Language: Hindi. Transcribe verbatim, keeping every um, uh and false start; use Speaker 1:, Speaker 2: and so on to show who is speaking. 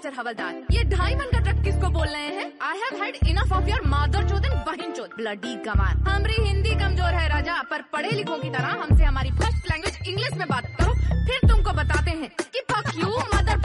Speaker 1: मिस्टर हवलदार, ये ढाई मन का ट्रक किसको बोल रहे हैं? I have had enough of your मादर चोद एंड बहिन चोद, ब्लडी गंवार। हमारी हिंदी कमजोर है राजा, पर पढ़े लिखों की तरह हमसे हमारी फर्स्ट लैंग्वेज इंग्लिश में बात करो, फिर तुमको बताते हैं कि फक यू मदर